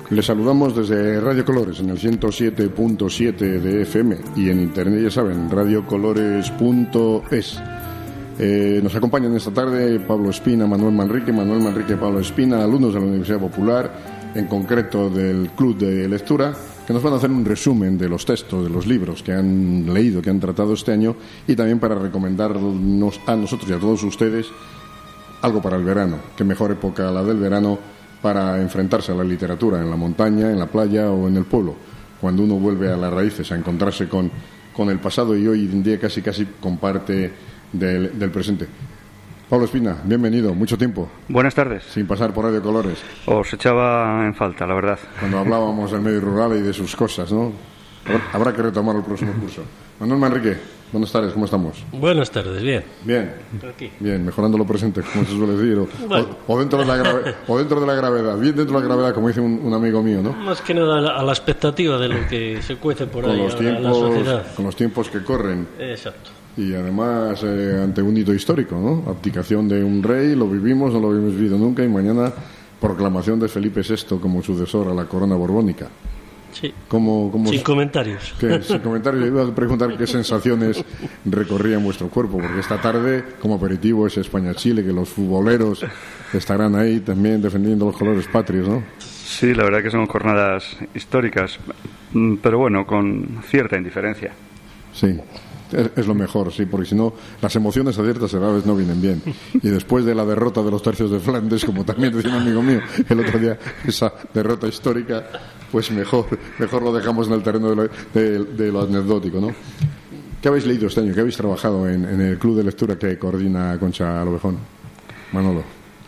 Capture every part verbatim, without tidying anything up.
Les saludamos desde Radio Colores en el ciento siete punto siete de F M y en internet, ya saben, radio colores punto es. Eh, nos acompañan esta tarde Pablo Espina, Manuel Manrique, Manuel Manrique y Pablo Espina, alumnos de la Universidad Popular, en concreto del Club de Lectura, que nos van a hacer un resumen de los textos, de los libros que han leído, que han tratado este año, y también para recomendarnos a nosotros y a todos ustedes algo para el verano. Qué mejor época la del verano para enfrentarse a la literatura en la montaña, en la playa o en el pueblo, cuando uno vuelve a las raíces, a encontrarse con, con el pasado y hoy en día casi casi comparte del, del presente. Pablo Espina, bienvenido, mucho tiempo. Buenas tardes. Sin pasar por Radio Colores. Os echaba en falta, la verdad. Cuando hablábamos del medio rural y de sus cosas, ¿no? Habrá que retomar el próximo curso. Manuel Manrique, buenas tardes, ¿cómo estamos? Buenas tardes, bien. Bien, Aquí. bien, mejorando lo presente, como se suele decir, o, Bueno. o, o, dentro de la grave, o dentro de la gravedad, bien dentro de la gravedad, como dice un, un amigo mío, ¿no? Más que nada a la, a la expectativa de lo que se cuece por Con ahí los a la- a la tiempos, sociedad. con los tiempos que corren. Exacto. Y además eh, ante un hito histórico, ¿no? Abdicación de un rey, lo vivimos, no lo habíamos vivido nunca, y mañana proclamación de Felipe sexto como sucesor a la corona borbónica. Sí. ¿Cómo, cómo Sin comentarios. ¿Qué? Sin comentarios, iba a preguntar qué sensaciones recorrían vuestro cuerpo, porque esta tarde, como aperitivo, es España-Chile, que los futboleros estarán ahí también defendiendo los colores patrios, ¿no? Sí, la verdad que son jornadas históricas, mm, pero bueno, con cierta indiferencia. Sí, es, es lo mejor, sí, porque si no, las emociones a ciertas edades no vienen bien. Y después de la derrota de los tercios de Flandes, como también decía un amigo mío el otro día, esa derrota histórica, pues mejor mejor lo dejamos en el terreno de lo, de, de lo anecdótico, ¿no? ¿Qué habéis leído este año? ¿Qué habéis trabajado en, en el club de lectura que coordina Concha Lobejón? Manolo.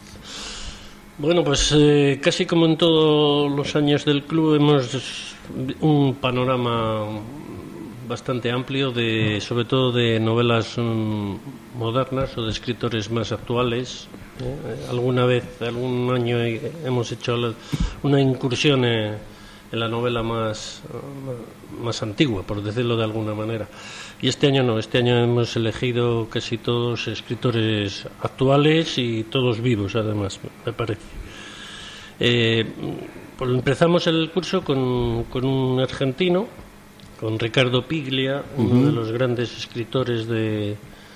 Bueno, pues eh, casi como en todos los años del club hemos un panorama bastante amplio, de sobre todo de novelas um, modernas o de escritores más actuales. Eh, alguna vez, algún año eh, hemos hecho la- una incursión eh, en la novela más, uh, más antigua, por decirlo de alguna manera. Y este año no, este año hemos elegido casi todos escritores actuales y todos vivos, además, me parece. Eh, pues empezamos el curso con, con un argentino, con Ricardo Piglia, uno Ujú. de los grandes escritores de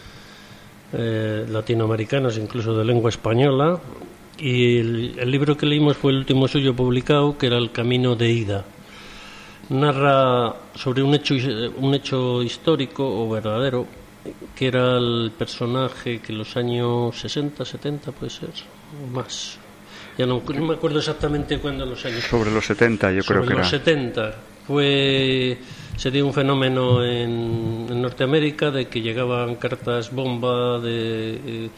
eh, latinoamericanos, incluso de lengua española, y el, el libro que leímos fue el último suyo publicado, que era El camino de ida. Narra sobre un hecho un hecho histórico o verdadero, que era el personaje que en los años sesenta, setenta puede ser, o más. Ya no, no me acuerdo exactamente cuándo, los años. Sobre los setenta, yo creo Sobre que los era. setenta. Fue, se dio un fenómeno en, en Norteamérica de que llegaban cartas bomba de, eh,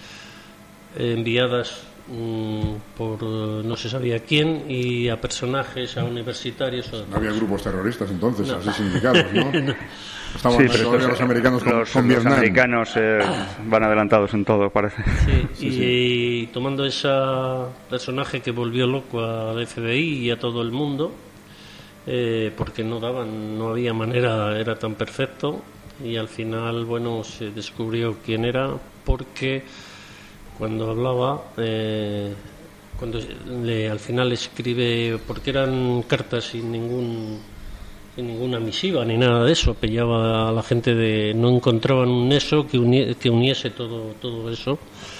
enviadas mm, por eh, no se sabía quién, y a personajes, a universitarios. o- No había grupos terroristas entonces, No. así sindicados, ¿no? Estaban Sí, todavía pero los americanos con, los, con los Vietnam. americanos eh, van adelantados en todo, parece. Sí, y, y tomando ese personaje que volvió loco al F B I y a todo el mundo, eh, porque no daban, no había manera, era tan perfecto, y al final, bueno, se descubrió quién era, porque cuando hablaba, eh, cuando le, al final escribe, porque eran cartas sin ningún sin ninguna misiva ni nada de eso, pillaba a la gente de, no encontraban un nexo que, uni- que uniese todo todo eso,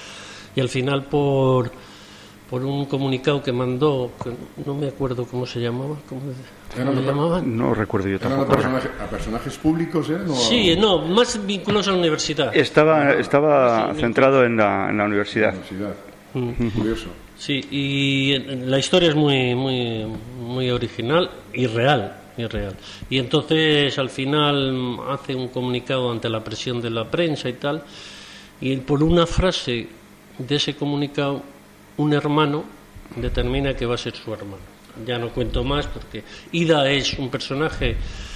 y al final por por un comunicado que mandó, que no me acuerdo cómo se llamaba, cómo, Era cómo le una- llamaban. No recuerdo yo ¿Eran a, tampoco. personaje- a personajes públicos, eran? o a- Sí, no, más vinculados a la universidad. Estaba, estaba centrado en la, en la universidad. Universidad. Mm. Curioso. Sí, y en- la historia es muy muy muy original y real, y real. Y entonces al final mm, hace un comunicado ante la presión de la prensa y tal, y por una frase de ese comunicado un hermano determina que va a ser su hermano. Ya no cuento más porque Ida es un personaje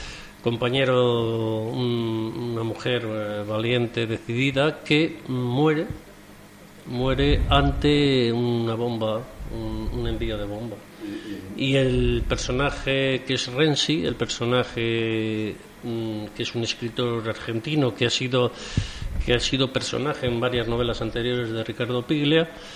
compañero, un- una mujer eh, valiente, decidida, que muere muere ante una bomba, un, un envío de bomba. Y el personaje que es Renzi, el personaje mm, que es un escritor argentino que ha sido que ha sido personaje en varias novelas anteriores de Ricardo Piglia,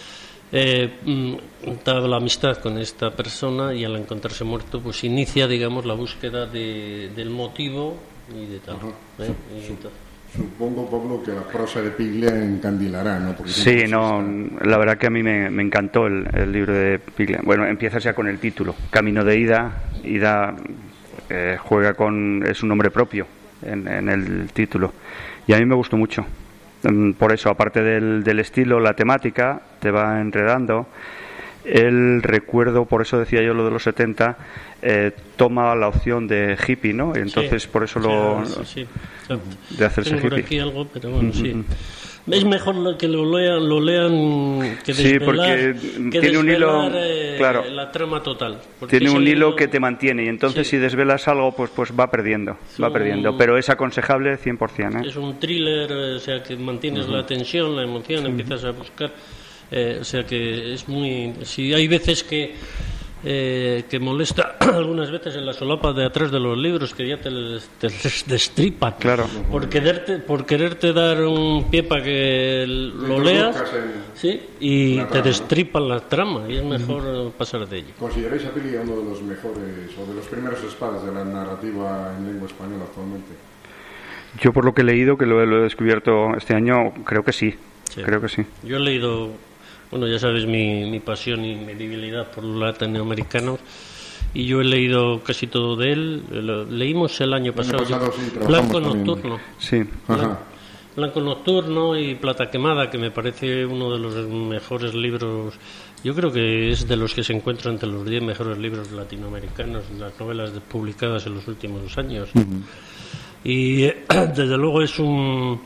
eh, da la amistad con esta persona y al encontrarse muerto pues inicia, digamos, la búsqueda de, del motivo y de tal. ¿eh? Y tal. Supongo, Pablo, que la prosa de Piglia encandilará, ¿no? Porque sí, no, la verdad que a mí me, me encantó el, el libro de Piglia. Bueno, empieza ya con el título, Camino de Ida. Ida eh, juega con, es un nombre propio en, en el título. Y a mí me gustó mucho. Por eso, aparte del, del estilo, la temática te va enredando. El recuerdo, por eso decía yo lo de los setenta, eh, toma la opción de hippie, ¿no? Entonces, sí, por eso lo... Sí, sí, de hacerse Tengo hippie. por aquí algo, pero bueno, sí. Es mejor que lo lean, lo lean que desvelar, sí, porque que tiene un hilo, eh, claro, la trama total. Tiene un hilo libro... que te mantiene y entonces sí. si desvelas algo, pues pues va perdiendo, es va un... perdiendo. Pero es aconsejable cien por ciento. ¿eh? Es un thriller, o sea, que mantienes uh-huh. la tensión, la emoción, uh-huh. empiezas a buscar... Eh, o sea que es muy... Si hay veces que eh, que molesta algunas veces en la solapa de atrás de los libros que ya te les, te les destripan, claro, por quererte, por quererte dar un pie para que lo leas, sí, y te destripan la trama y es mejor uh-huh. pasar de ello. ¿Consideráis a Piglia uno de los mejores o de los primeros espadas de la narrativa en lengua española actualmente? Yo, por lo que he leído, que lo, lo he descubierto este año, creo que sí, sí. creo que sí. Yo he leído... Bueno, ya sabes mi, mi pasión y mi debilidad por los latinoamericanos y yo he leído casi todo de él. Lo, leímos el año pasado, el año pasado sí, Blanco Nocturno. Sí. Blanco, Blanco Nocturno y Plata Quemada, que me parece uno de los mejores libros. Yo creo que es de los que se encuentran entre los diez mejores libros latinoamericanos, las novelas publicadas en los últimos años. Uh-huh. Y desde luego es un,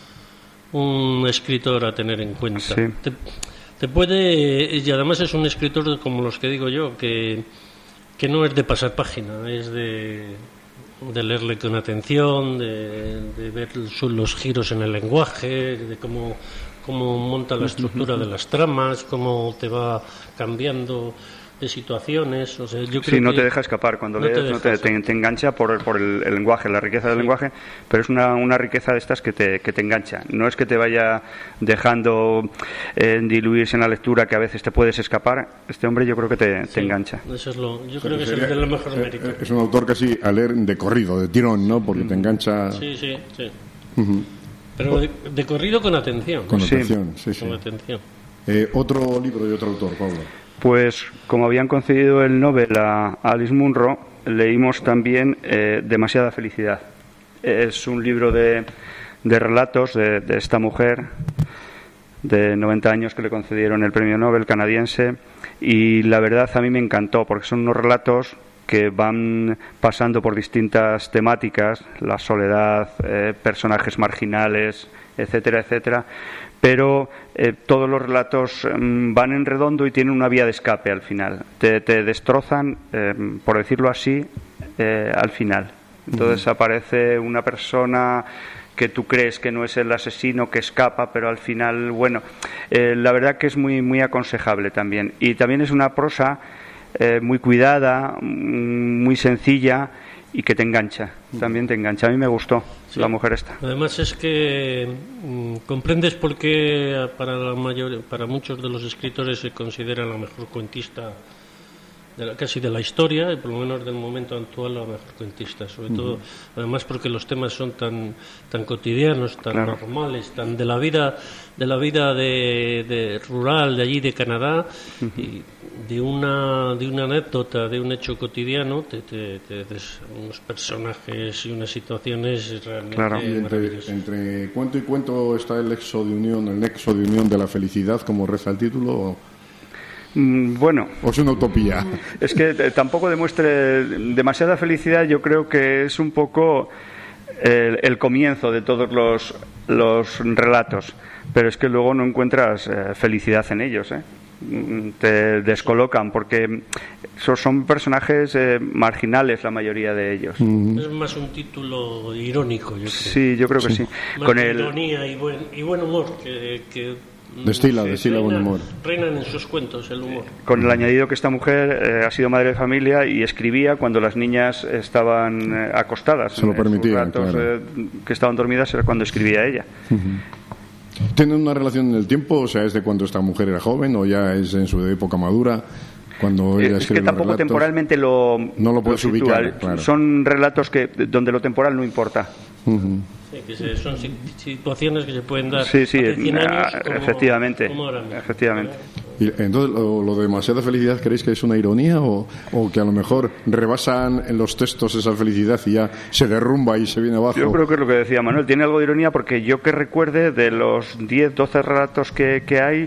un escritor a tener en cuenta. Sí. Te, te puede, y además es un escritor como los que digo yo, que, que no es de pasar página, es de, de leerle con atención, de, de ver los giros en el lenguaje, de cómo, cómo monta la estructura de las tramas, cómo te va cambiando de situaciones, o sea, yo creo sí, no que te deja escapar cuando no lees, te, no te, te, te engancha por, por el, el lenguaje, la riqueza del sí. lenguaje, pero es una, una riqueza de estas que te, que te engancha, no es que te vaya dejando eh, diluirse en la lectura, que a veces te puedes escapar. Este hombre yo creo que te, sí, te engancha. Eso es lo, yo o sea, creo que, que sería, es el de lo mejor mérito. Es un autor casi a leer de corrido, de tirón, ¿no? Porque mm. te engancha. Sí, sí, sí. Uh-huh. Pero de, de corrido con atención. Con atención, sí, sí. Con atención. Eh, otro libro de otro autor, Pablo. Pues como habían concedido el Nobel a Alice Munro, leímos también eh, Demasiada felicidad. Es un libro de, de relatos de, de esta mujer de noventa años que le concedieron el premio Nobel canadiense, y la verdad a mí me encantó porque son unos relatos que van pasando por distintas temáticas, la soledad, eh, personajes marginales, etcétera, etcétera, pero eh, todos los relatos eh, van en redondo y tienen una vía de escape al final. Te, te destrozan, eh, por decirlo así, eh, al final. Entonces uh-huh. aparece una persona que tú crees que no es el asesino, que escapa, pero al final, bueno, eh, la verdad que es muy, muy aconsejable también. Y también es una prosa eh, muy cuidada, muy sencilla, y que te engancha, también te engancha. A mí me gustó sí. la mujer esta. Además es que mmm, comprendes por qué para la mayor, para muchos de los escritores se considera la mejor cuentista de la, casi de la historia, y por lo menos del momento actual la mejor cuentista, sobre uh-huh. todo, además porque los temas son tan tan cotidianos, tan claro. normales, tan de la vida de la vida de, de rural de allí de Canadá, uh-huh. y de una de una anécdota, de un hecho cotidiano, te, te, te des unos personajes y unas situaciones realmente claro. Y entre, entre cuento y cuento está el nexo de unión, el nexo de unión de la felicidad, como reza el título. ¿O? Bueno, ¿o es una utopía? Es que tampoco demuestre demasiada felicidad. Yo creo que es un poco el, el comienzo de todos los, los relatos, pero es que luego no encuentras eh, felicidad en ellos, ¿eh? Te descolocan porque son, son personajes eh, marginales la mayoría de ellos. Mm. Es más un título irónico, yo creo. Sí, yo creo que sí. Más con el... ironía y buen, y buen humor que... que... Destila, sí, destila reina, buen humor. Reinan en sus cuentos el humor. Con el añadido que esta mujer eh, ha sido madre de familia y escribía cuando las niñas estaban eh, acostadas. Se lo permitía, ratos, claro. eh, que estaban dormidas era cuando escribía ella. Uh-huh. ¿Tienen una relación en el tiempo? O sea, ¿es de cuando esta mujer era joven o ya es en su época madura? Cuando ella es que tampoco relatos, temporalmente lo no lo puedes lo ubicar, claro. Son relatos que donde lo temporal no importa. Uh-huh. Sí, que se, son situaciones que se pueden dar sí, sí, hace cien años como, efectivamente, como ahora mismo. efectivamente. Y entonces, lo, lo de demasiada felicidad, ¿creéis que es una ironía o, o que a lo mejor rebasan en los textos esa felicidad y ya se derrumba y se viene abajo? Yo creo que es lo que decía Manuel, tiene algo de ironía porque yo que recuerde de los diez, doce relatos que, que hay,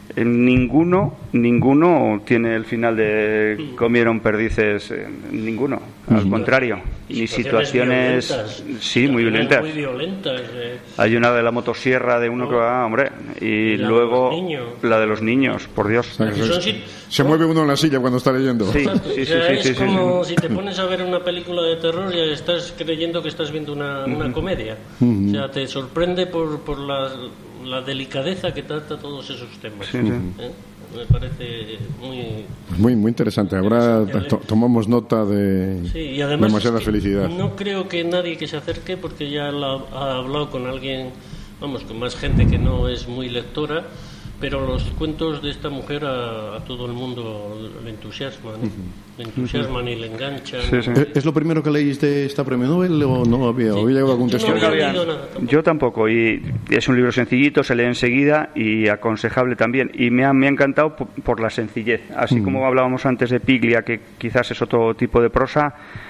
ninguno ninguno tiene el final de comieron perdices, ninguno, al contrario, ni situaciones, violentas, sí, muy violentas. Muy violentas eh. Hay una de la motosierra de uno que va, hombre, y, y luego de la de los niños, por Dios. O sea, se, se, se mueve uno en la silla cuando está leyendo. Sí, sí, sí, o sea, sí, es sí, sí, como sí. si te pones a ver una película de terror y estás creyendo que estás viendo una, una comedia. Uh-huh. O sea, te sorprende por, por la, la delicadeza que trata todos esos temas. Sí, sí. ¿Eh? Me parece muy muy muy interesante. Habrá interesante. To, tomamos nota de sí, y además demasiada es que felicidad. No creo que nadie que se acerque, porque ya la, ha hablado con alguien, vamos, con más gente que no es muy lectora, pero los cuentos de esta mujer a, a todo el mundo le entusiasman, ¿eh? le entusiasman uh-huh. y le enganchan. Sí, sí. ¿Es lo primero que leíste esta premio Nobel o no había, sí. había llegado algún texto? Yo no había leído nada tampoco. Yo tampoco, y es un libro sencillito, se lee enseguida y aconsejable también, y me ha, me ha encantado por, por la sencillez, así uh-huh. como hablábamos antes de Piglia, que quizás es otro tipo de prosa.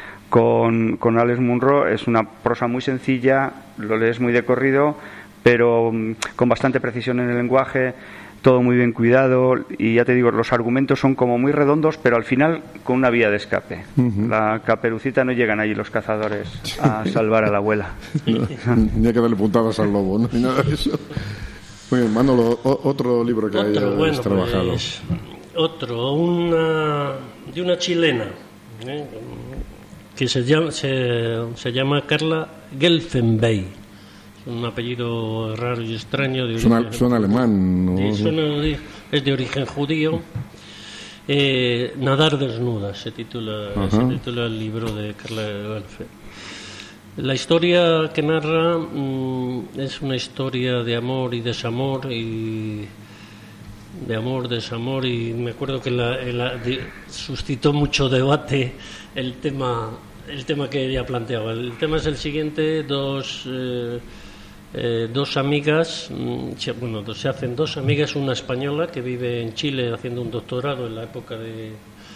Con, con Alex Munro es una prosa muy sencilla, lo lees muy de corrido, pero um, con bastante precisión en el lenguaje, todo muy bien cuidado, y ya te digo, los argumentos son como muy redondos, pero al final con una vía de escape. Uh-huh. La Caperucita no llegan allí los cazadores a salvar a la abuela. No, ni hay que darle puntadas al lobo, no hay nada de eso. Muy bien, Manolo, otro libro que otro, hayas bueno, trabajado. Pues, otro, una de una chilena, ¿eh? que se llama, se, se llama Carla Gelfenbein. Un apellido raro y extraño. De suena, origen, suena alemán. ¿No? Sí, suena, es de origen judío. Eh, Nadar desnuda se titula, se titula el libro de Carla Gelfenbein. La historia que narra mmm, es una historia de amor y desamor y de amor, desamor, y me acuerdo que la, la, de, suscitó mucho debate el tema el tema que ella planteaba. El tema es el siguiente: dos eh, eh, dos amigas, se, bueno, se hacen dos amigas, una española que vive en Chile haciendo un doctorado en la época de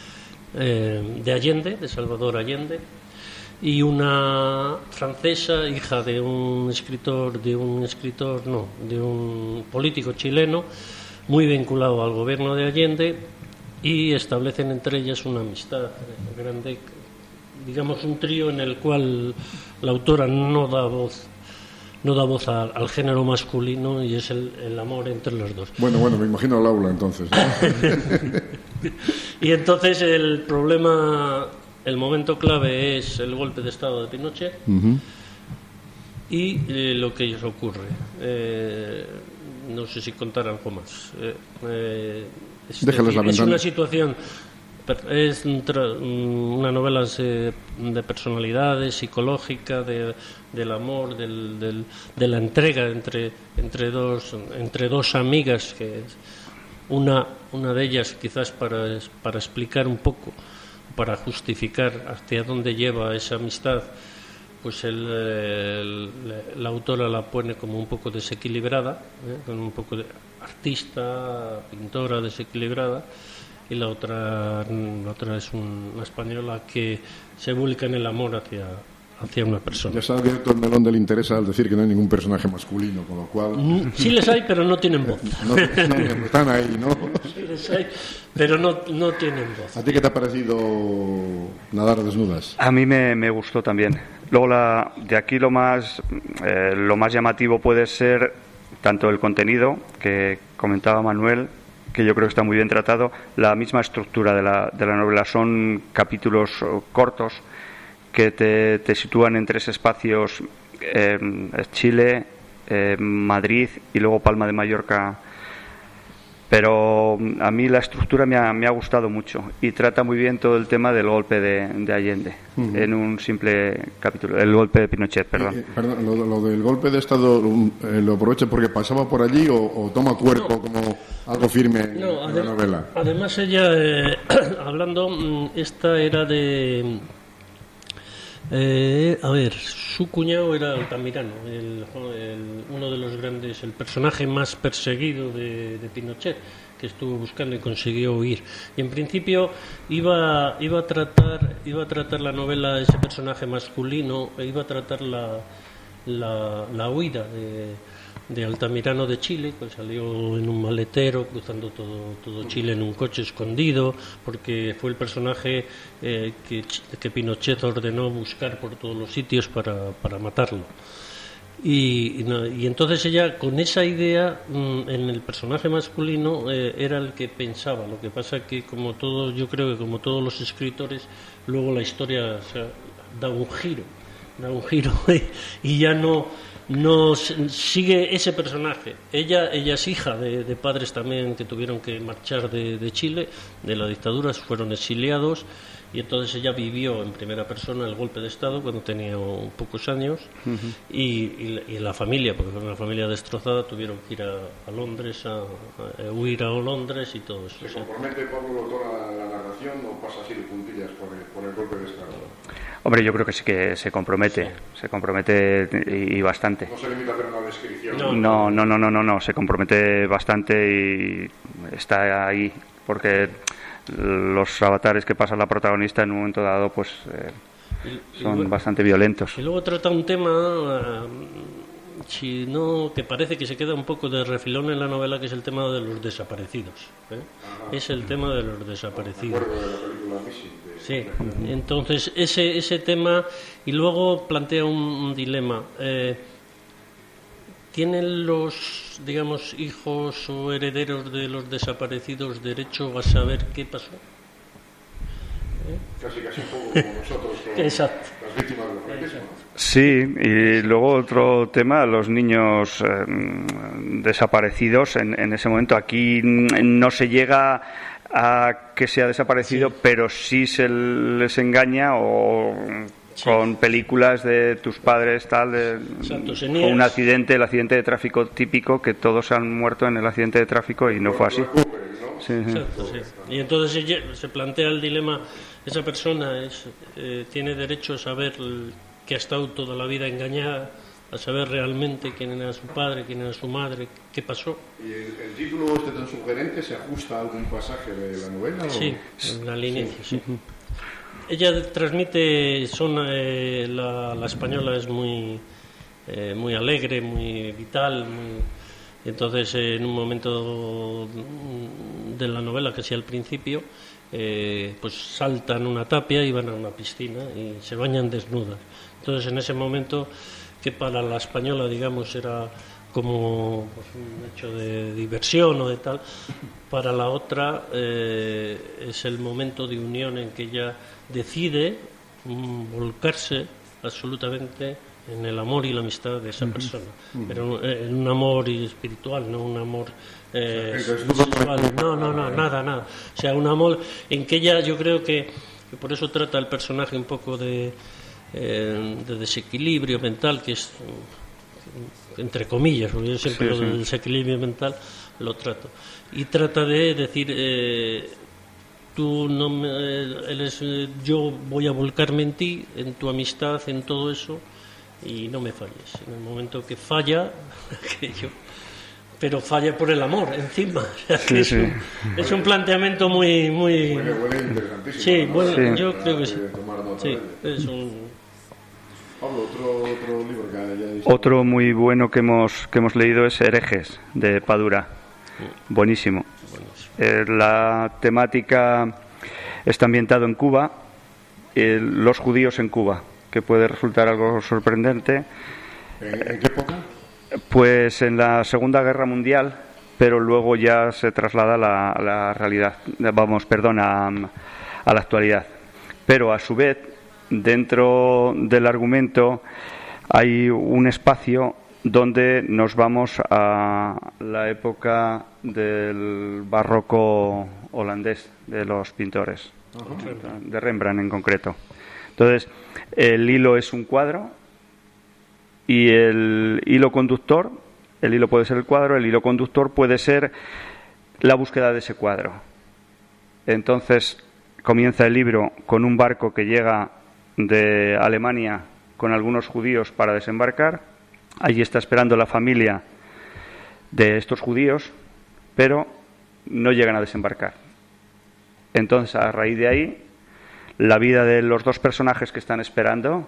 eh, de Allende, de Salvador Allende, y una francesa, hija de un escritor, de un escritor, no, de un político chileno muy vinculado al gobierno de Allende, y establecen entre ellas una amistad grande, digamos un trío en el cual la autora no da voz no da voz al, al género masculino, y es el, el amor entre los dos. Bueno, bueno, me imagino el aula entonces, ¿no? Y entonces el problema, el momento clave es el golpe de estado de Pinochet uh-huh. y eh, lo que les ocurre. Eh, no sé si contar algo más. Eh, eh, es, Déjales la es una situación, es una novela de personalidades, psicológica, de, del amor, del, del, de la entrega entre, entre, dos, entre dos amigas, que una, una de ellas quizás para, para explicar un poco, para justificar hacia dónde lleva esa amistad, pues el, el, la autora la pone como un poco desequilibrada, ¿eh? Con un poco de artista, pintora desequilibrada, y la otra, la otra es un, una española que se vuelca en el amor hacia, hacia una persona. Ya se ha abierto el melón del interés al decir que no hay ningún personaje masculino, con lo cual... Sí les hay, pero no tienen voz. No, no, están ahí, ¿no? Sí les hay, pero no, no tienen voz. ¿A ti qué te ha parecido Nadar desnudas? A mí me, me gustó también. Luego, la, de aquí lo más, eh, lo más llamativo puede ser tanto el contenido, que comentaba Manuel, que yo creo que está muy bien tratado, la misma estructura de la, de la novela. Son capítulos cortos que te, te sitúan en tres espacios, eh, Chile, eh, Madrid y luego Palma de Mallorca, pero a mí la estructura me ha, me ha gustado mucho y trata muy bien todo el tema del golpe de, de Allende uh-huh. en un simple capítulo, el golpe de Pinochet, perdón. Eh, eh, perdón, lo, lo del golpe de Estado eh, lo aprovecha porque pasaba por allí o, o toma cuerpo no. como algo firme en, no, en la novela. Además ella, eh, hablando, esta era de... Eh, a ver, su cuñado era Altamirano, el, el, uno de los grandes, el personaje más perseguido de, de Pinochet, que estuvo buscando y consiguió huir. Y en principio iba, iba a tratar, iba a tratar la novela ese personaje masculino, iba a tratar la, la, la huida de, de Altamirano de Chile, que salió en un maletero cruzando todo, todo Chile en un coche escondido, porque fue el personaje eh, que, que Pinochet ordenó buscar por todos los sitios para, para matarlo. Y, y, y entonces ella, con esa idea, en el personaje masculino eh, era el que pensaba. Lo que pasa que, como todos, yo creo que como todos los escritores, luego la historia, o sea, da un giro, da un giro y ya no... no sigue ese personaje. Ella ella es hija de, de padres también que tuvieron que marchar de, de Chile, de la dictadura, fueron exiliados, y entonces ella vivió en primera persona el golpe de Estado cuando tenía pocos años. Uh-huh. y, y, y la familia, porque fue una familia destrozada, tuvieron que ir a, a Londres, a, a huir a Londres y todo eso. ¿Se compromete Pablo toda la, la narración o pasa así de puntillas por el, por el golpe de Estado? Hombre, yo creo que sí que se compromete, sí. se compromete y, y bastante. No se limita a hacer una descripción. No, no, no, no, no, no, no, se compromete bastante y está ahí, porque los avatares que pasa la protagonista en un momento dado, pues eh, y, son y bueno, bastante violentos. Y luego trata un tema, uh, si no, que parece que se queda un poco de refilón en la novela, que es el tema de los desaparecidos. ¿eh? Es el tema de los desaparecidos. Sí, entonces ese ese tema, y luego plantea un, un dilema. Eh, ¿Tienen los, digamos, hijos o herederos de los desaparecidos derecho a saber qué pasó? ¿Eh? Casi, casi un poco como nosotros, con Exacto. las víctimas del franquismo. Sí, y luego otro tema, los niños eh, desaparecidos en, en ese momento. Aquí no se llega a que sea desaparecido, sí. pero sí se les engaña o sí. con películas de tus padres, tal, de, Exacto, con un accidente, el accidente de tráfico típico, que todos han muerto en el accidente de tráfico y no fue así. Sí, Exacto, sí. Y entonces se plantea el dilema, esa persona es, eh, tiene derecho a saber que ha estado toda la vida engañada, a saber realmente quién era su padre, quién era su madre, qué pasó. ¿Y el, el título este tan sugerente se ajusta a algún pasaje de la novela? Sí, o... en al inicio, sí. sí. Ella transmite, son, eh, la, la española es muy, eh, muy alegre, muy vital, muy... Entonces, eh, en un momento de la novela, que sí al principio, eh, pues saltan una tapia y van a una piscina y se bañan desnudas. Entonces, en ese momento, que para la española, digamos, era como pues, un hecho de diversión o de tal, para la otra eh, es el momento de unión en que ella decide mm, volcarse absolutamente en el amor y la amistad de esa persona, uh-huh. pero en un amor espiritual, no un amor eh, sexual, no, no, no, nada, nada, o sea, un amor en que ella, yo creo que, que por eso trata el personaje un poco de, eh, de desequilibrio mental, que es, entre comillas, porque yo siempre sí, lo del sí. desequilibrio mental lo trato, y trata de decir, eh, tú no me, él es, yo voy a volcarme en ti, en tu amistad, en todo eso, y no me falles. En el momento que falla, que yo, pero falla por el amor encima. O sea, que sí, es, sí. Un, es un planteamiento muy muy bueno, bueno, interesantísimo. Sí, ¿no? bueno, sí. yo creo que sí. Sí, es un Pablo, otro, otro libro que haya visto. Otro muy bueno que hemos que hemos leído es Herejes, de Padura. Buenísimo. Eh, la temática está ambientado en Cuba, eh, los judíos en Cuba, que puede resultar algo sorprendente. ¿En qué época? Pues en la Segunda Guerra Mundial, pero luego ya se traslada a la, a la realidad, vamos, perdón, a, a la actualidad. Pero a su vez, dentro del argumento hay un espacio donde nos vamos a la época del barroco holandés, de los pintores, uh-huh. de Rembrandt en concreto. Entonces, el hilo es un cuadro y el hilo conductor, el hilo puede ser el cuadro, el hilo conductor puede ser la búsqueda de ese cuadro. Entonces, comienza el libro con un barco que llega de Alemania con algunos judíos para desembarcar. Allí está esperando la familia de estos judíos, pero no llegan a desembarcar. Entonces, a raíz de ahí, la vida de los dos personajes que están esperando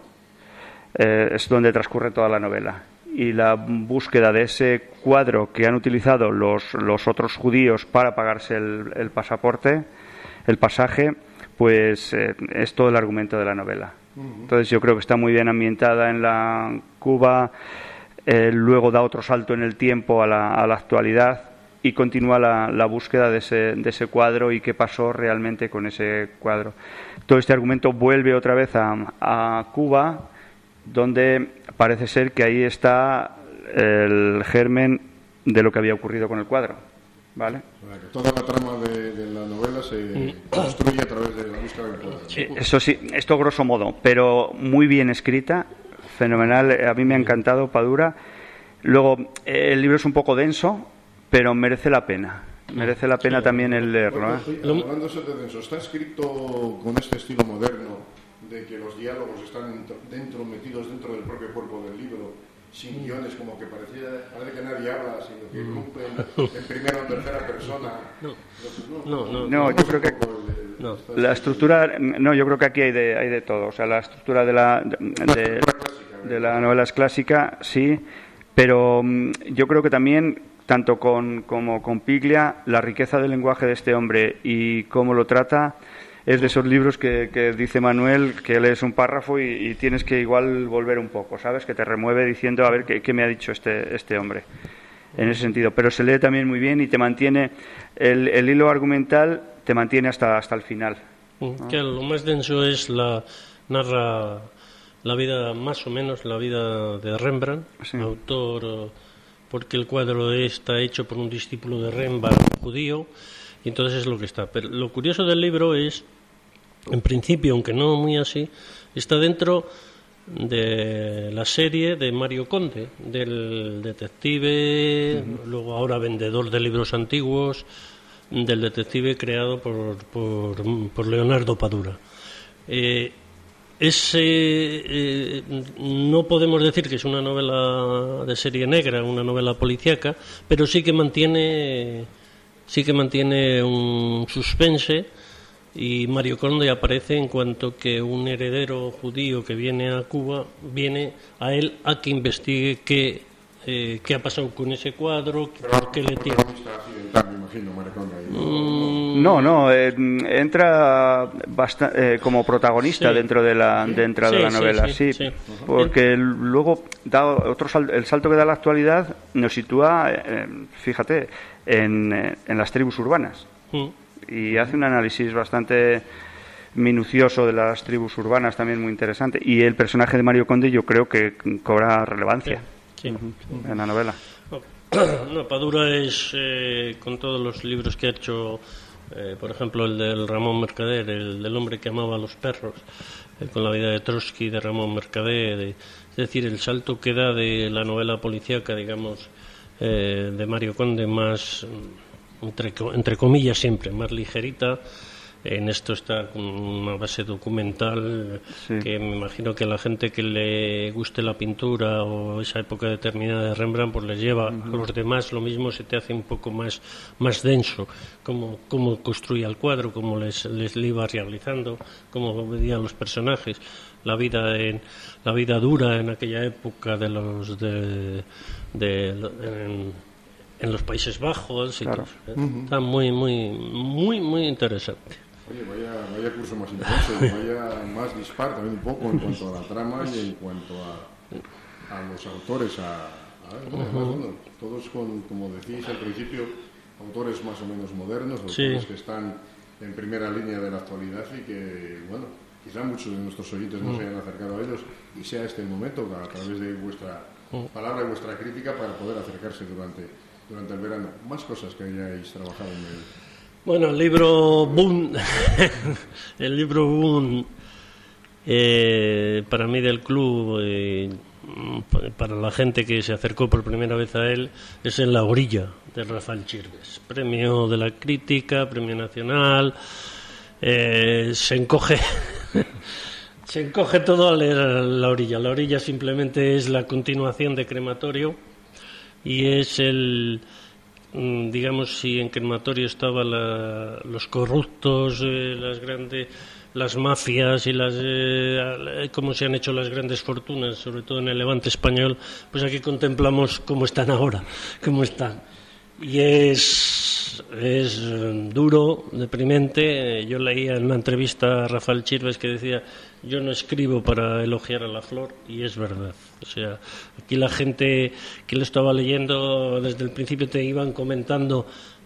eh, es donde transcurre toda la novela. Y la búsqueda de ese cuadro que han utilizado los, los otros judíos para pagarse el, el pasaporte, el pasaje, pues eh, es todo el argumento de la novela. Entonces yo creo que está muy bien ambientada en la Cuba, eh, luego da otro salto en el tiempo a la, a la actualidad y continúa la, la búsqueda de ese, de ese cuadro y qué pasó realmente con ese cuadro. Todo este argumento vuelve otra vez a, a Cuba, donde parece ser que ahí está el germen de lo que había ocurrido con el cuadro, ¿vale? Toda la trama de, de la novela se construye a través de la búsqueda del cuadro. Sí, eso sí, esto grosso modo, pero muy bien escrita, fenomenal, a mí me ha encantado Padura. Luego, el libro es un poco denso, pero merece la pena. Merece la pena sí, también el leerlo. ¿eh? Hablándose de denso, ¿está escrito con este estilo moderno de que los diálogos están dentro, metidos dentro del propio cuerpo del libro, sin guiones, como que parecía, parece que nadie habla, sino que irrumpen en primera o tercera persona? No, no, no, no yo creo que no. La estructura, no, yo creo que aquí hay de, hay de todo. O sea, la estructura de la, de, de, de la novela es clásica, sí, pero yo creo que también, tanto con como con Piglia, la riqueza del lenguaje de este hombre y cómo lo trata es de esos libros que, que dice Manuel, que lees un párrafo y, y tienes que igual volver un poco, ¿sabes? Que te remueve diciendo, a ver, ¿qué, qué me ha dicho este, este hombre? En ese sentido. Pero se lee también muy bien y te mantiene, el, el hilo argumental te mantiene hasta, hasta el final. ¿No? Que lo más denso es la, narra la vida, más o menos, la vida de Rembrandt, sí. autor, porque el cuadro está hecho por un discípulo de Rembrandt judío, y entonces es lo que está. Pero lo curioso del libro es, en principio, aunque no muy así, está dentro de la serie de Mario Conde, del detective, uh-huh. luego ahora vendedor de libros antiguos, del detective creado por, por, por Leonardo Padura. Eh, ese, eh, no podemos decir que es una novela de serie negra, una novela policíaca, pero sí que mantiene... sí que mantiene un suspense, y Mario Conde aparece en cuanto que un heredero judío que viene a Cuba viene a él a que investigue qué, eh, qué ha pasado con ese cuadro, pero por qué le tiene. Me imagino, Mario Conde. Mm, no, no, eh, entra bast- eh, como protagonista sí. dentro de la dentro sí, de la novela, sí, sí, sí. sí. porque luego da otro sal- el salto que da la actualidad nos sitúa, eh, fíjate, en, en las tribus urbanas mm. y hace un análisis bastante minucioso de las tribus urbanas, también muy interesante, y el personaje de Mario Conde yo creo que cobra relevancia sí. Sí. Uh-huh. en la novela. No, Padura es, eh, con todos los libros que ha hecho, eh, por ejemplo el del Ramón Mercader, el del hombre que amaba a los perros, eh, con la vida de Trotsky, de Ramón Mercader, de, es decir, el salto que da de la novela policíaca, digamos, eh, de Mario Conde, más, entre, entre comillas siempre, más ligerita. En esto está con una base documental sí. que me imagino que a la gente que le guste la pintura o esa época determinada de Rembrandt pues les lleva uh-huh. a los demás lo mismo, se te hace un poco más, más denso cómo, cómo construía el cuadro, cómo les, les iba realizando, cómo veían los personajes, la vida en, la vida dura en aquella época de los de, de, en, en los Países Bajos y claro. todo, ¿eh? uh-huh. Está muy muy muy muy interesante. Oye, vaya, vaya curso más intenso, vaya más dispar también un poco en cuanto a la trama y en cuanto a, a los autores, a, a ver, uh-huh. además, bueno, todos con, como decís al principio, autores más o menos modernos, autores sí. que están en primera línea de la actualidad y que, bueno, quizá muchos de nuestros oyentes no uh-huh. se hayan acercado a ellos y sea este el momento a través de vuestra palabra y vuestra crítica para poder acercarse durante, durante el verano. Más cosas que hayáis trabajado en el... Bueno, el libro Boom, el libro Boom, eh, para mí del club, eh, para la gente que se acercó por primera vez a él, es En la orilla, de Rafael Chirves. Premio de la crítica, premio nacional, eh, se encoge... Se encoge todo al leer La orilla. La orilla simplemente es la continuación de Crematorio y es el, digamos, si en Crematorio estaban la, los corruptos, eh, las grandes, las mafias y las eh, cómo se han hecho las grandes fortunas, sobre todo en el Levante español, pues aquí contemplamos cómo están ahora, cómo están. Y es, es duro, deprimente. Yo leía en una entrevista a Rafael Chirves que decía: yo no escribo para elogiar a la flor, y es verdad. O sea, aquí la gente que lo estaba leyendo desde el principio te iban comentando,